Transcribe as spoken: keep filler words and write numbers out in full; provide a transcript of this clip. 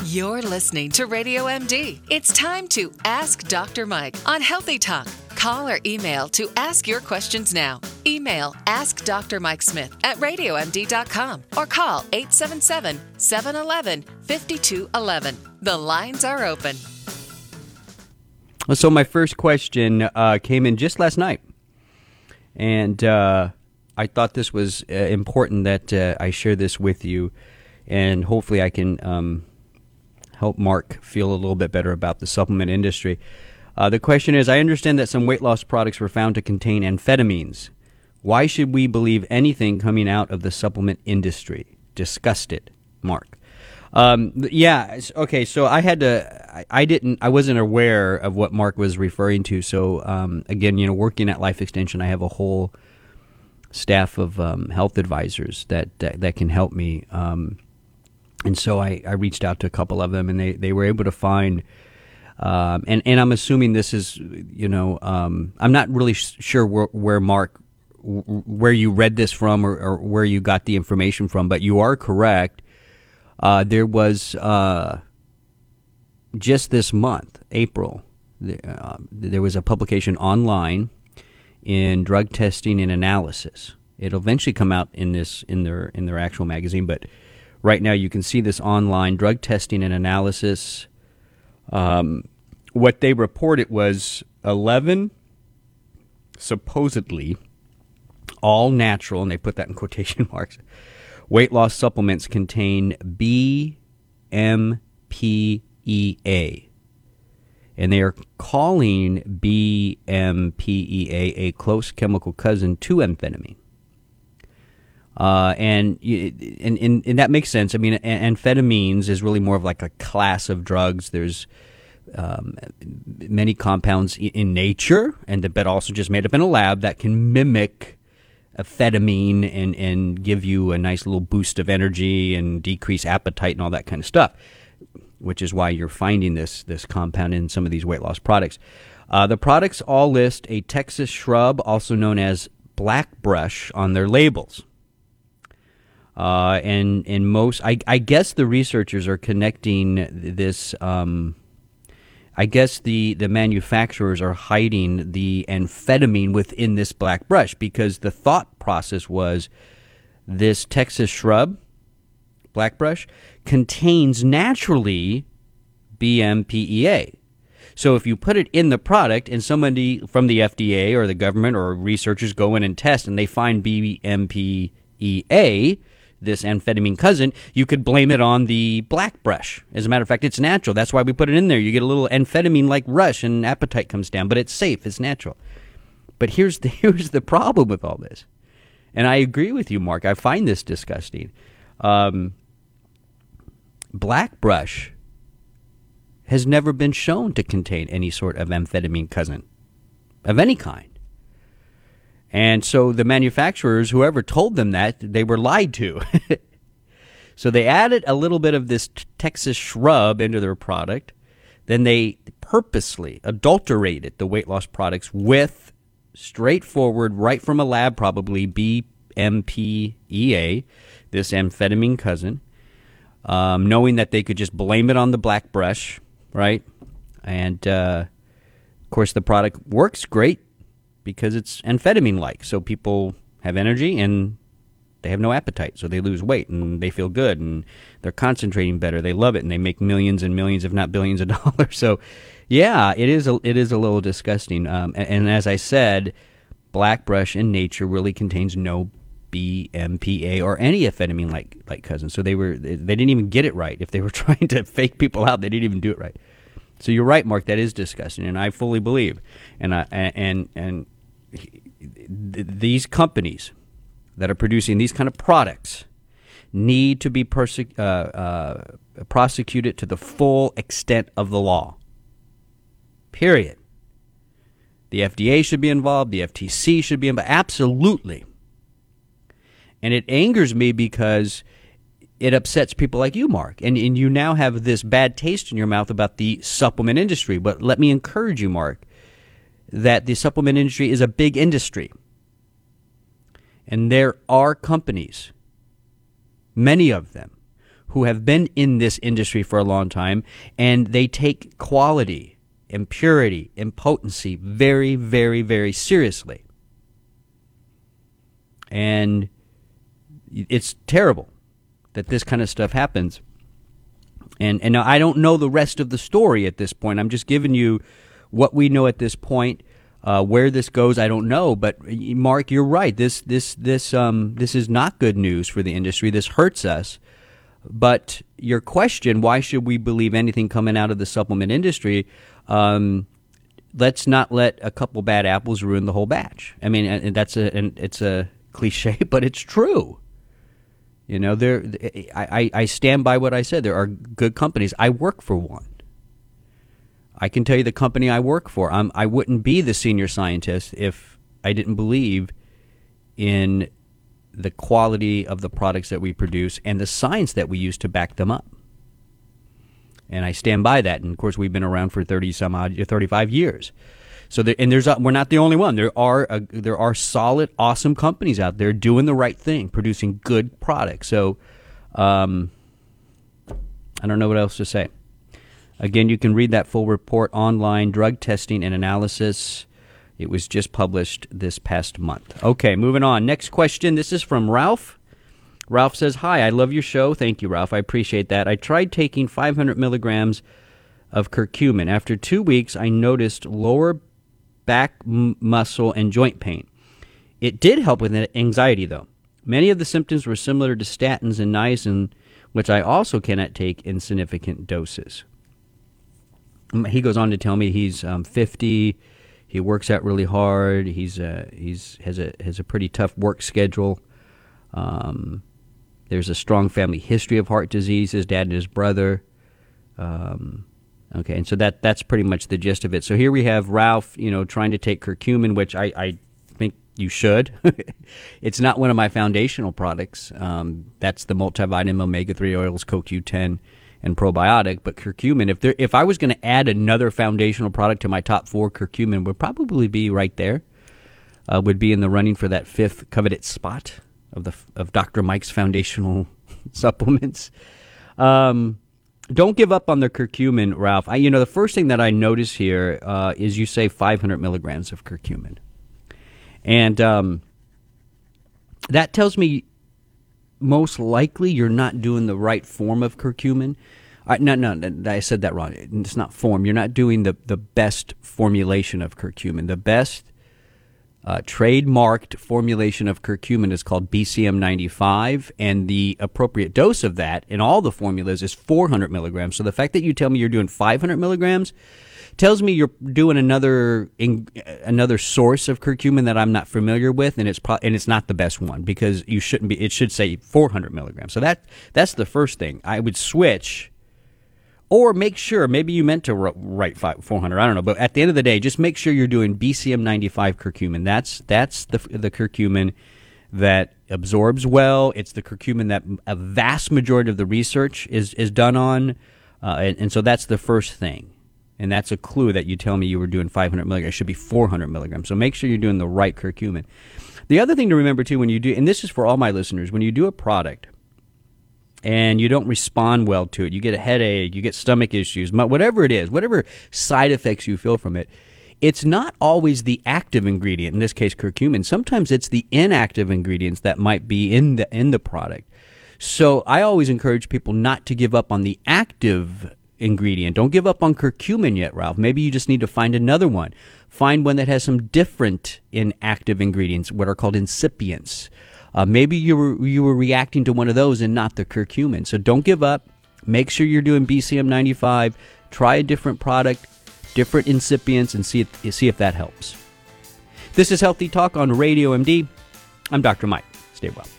You're listening to Radio M D. It's time to Ask Doctor Mike on Healthy Talk. Call or email to ask your questions now. Email ask Doctor Mike Smith at radio m d dot com or call eight seven seven, seven one one, five two one one. The lines are open. So my first question uh, came in just last night, and uh, I thought this was uh, important that uh, I share this with you, and hopefully I can um, help Mark feel a little bit better about the supplement industry. Uh, the question is, I understand that some weight loss products were found to contain amphetamines. Why should we believe anything coming out of the supplement industry? Disgusted, Mark. Um, yeah, okay, so I had to, I, I didn't, I wasn't aware of what Mark was referring to. So, um, again, you know, working at Life Extension, I have a whole staff of um, health advisors that, that, that can help me. Um, and so I, I reached out to a couple of them, and they, they were able to find, um, and, and I'm assuming this is, you know, um, I'm not really sh- sure where, where Mark, where you read this from or, or where you got the information from, but you are correct. Uh, there was, uh, just this month, April, uh, there was a publication online in Drug Testing and Analysis. It'll eventually come out in this in their in their actual magazine, but right now you can see this online, Drug Testing and Analysis. Um, what they reported was eleven supposedly all natural, and they put that in quotation marks, weight loss supplements contain B M P E A. And they are calling B M P E A a close chemical cousin to amphetamine. Uh, and, and, and, and that makes sense. I mean, amphetamines is really more of like a class of drugs. There's um, many compounds in nature, and but also just made up in a lab that can mimic amphetamine and, and give you a nice little boost of energy and decrease appetite and all that kind of stuff, which is why you're finding this this compound in some of these weight loss products. Uh, the products all list a Texas shrub, also known as blackbrush, on their labels. Uh, and and most, I, I guess the researchers are connecting this. Um, I guess the, the manufacturers are hiding the amphetamine within this blackbrush, because the thought process was this Texas shrub, blackbrush, contains naturally B M P E A. So if you put it in the product and somebody from the F D A or the government or researchers go in and test and they find B M P E A, this amphetamine cousin, you could blame it on the blackbrush. As a matter of fact, it's natural. That's why we put it in there. You get a little amphetamine-like rush and appetite comes down, but it's safe. It's natural. But here's the, here's the problem with all this. And I agree with you, Mark. I find this disgusting. Um, blackbrush has never been shown to contain any sort of amphetamine cousin of any kind. And so the manufacturers, whoever told them that, they were lied to. So they added a little bit of this t- Texas shrub into their product. Then they purposely adulterated the weight loss products with straightforward, right from a lab probably, B M P E A, this amphetamine cousin, um, knowing that they could just blame it on the blackbrush, right? And, uh, of course, the product works great because it's amphetamine-like. So people have energy and they have no appetite. So they lose weight and they feel good and they're concentrating better. They love it and they make millions and millions, if not billions of dollars. So, yeah, it is a, it is a little disgusting. Um, and, and as I said, blackbrush in nature really contains no B M P A or any amphetamine-like like cousin. So they were they didn't even get it right. If they were trying to fake people out, they didn't even do it right. So you're right, Mark. That is disgusting, and I fully believe. And I, and and these companies that are producing these kind of products need to be perse- uh, uh, prosecuted to the full extent of the law. Period. The F D A should be involved. The F T C should be involved. Absolutely. And it angers me because it upsets people like you, Mark. And, and you now have this bad taste in your mouth about the supplement industry. But let me encourage you, Mark, that the supplement industry is a big industry. And there are companies, many of them, who have been in this industry for a long time, and they take quality and purity and potency very, very, very seriously. And it's terrible that this kind of stuff happens. And and I don't know the rest of the story at this point. I'm just giving you what we know at this point. Uh, where this goes, I don't know. But Mark, you're right. This this this um this is not good news for the industry. This hurts us. But your question, why should we believe anything coming out of the supplement industry? Um, let's not let a couple bad apples ruin the whole batch. I mean, and that's a and it's a cliche, but it's true. You know, there. I, I stand by what I said. There are good companies. I work for one. I can tell you the company I work for. I'm, I wouldn't be the senior scientist if I didn't believe in the quality of the products that we produce and the science that we use to back them up. And I stand by that. And of course, we've been around for thirty some odd, thirty-five years. So, there, and there's a, we're not the only one. There are a, there are solid, awesome companies out there doing the right thing, producing good products. So, um, I don't know what else to say. Again, you can read that full report online, Drug Testing and Analysis. It was just published this past month. Okay, moving on. Next question. This is from Ralph. Ralph says, "Hi, I love your show." Thank you, Ralph. I appreciate that. I tried taking five hundred milligrams of curcumin. After two weeks, I noticed lower back m- muscle and joint pain. It did help with anxiety, though. Many of the symptoms were similar to statins and niacin, which I also cannot take in significant doses. He goes on to tell me he's um, fifty. He works out really hard. He's uh, he's has a has a pretty tough work schedule. Um, there's a strong family history of heart disease. His dad and his brother. Um, okay, and so that that's pretty much the gist of it. So here we have Ralph, you know, trying to take curcumin, which I, I think you should. It's not one of my foundational products. Um, that's the multivitamin, omega three oils, Co Q ten. And probiotic, but curcumin, if there, if I was going to add another foundational product to my top four, curcumin would probably be right there. Uh, would be in the running for that fifth coveted spot of the of Doctor Mike's foundational supplements. Um, don't give up on the curcumin, Ralph. I, you know, the first thing that I notice here uh, is you say five hundred milligrams of curcumin, and um, that tells me most likely you're not doing the right form of curcumin. I, no, no, I said that wrong. It's not form. You're not doing the, the best formulation of curcumin. The best uh, trademarked formulation of curcumin is called B C M ninety-five, and the appropriate dose of that in all the formulas is four hundred milligrams. So the fact that you tell me you're doing five hundred milligrams tells me you're doing another in, another source of curcumin that I'm not familiar with, and it's pro- and it's not the best one because you shouldn't be. It should say four hundred milligrams. So that that's the first thing. I would switch, or make sure. Maybe you meant to write five, four hundred. I don't know, but at the end of the day, just make sure you're doing B C M ninety-five curcumin. That's that's the the curcumin that absorbs well. It's the curcumin that a vast majority of the research is is done on, uh, and, and so that's the first thing. And that's a clue that you tell me you were doing five hundred milligrams. It should be four hundred milligrams. So make sure you're doing the right curcumin. The other thing to remember, too, when you do, and this is for all my listeners, when you do a product and you don't respond well to it, you get a headache, you get stomach issues, whatever it is, whatever side effects you feel from it, it's not always the active ingredient, in this case curcumin. Sometimes it's the inactive ingredients that might be in the in the product. So I always encourage people not to give up on the active ingredient. Don't give up on curcumin yet, Ralph. Maybe you just need to find another one. Find one that has some different inactive ingredients, what are called incipients. Uh, maybe you were you were reacting to one of those and not the curcumin. So don't give up. Make sure you're doing B C M ninety-five. Try a different product, different incipients, and see if, see if that helps. This is Healthy Talk on Radio M D. I'm Doctor Mike. Stay well.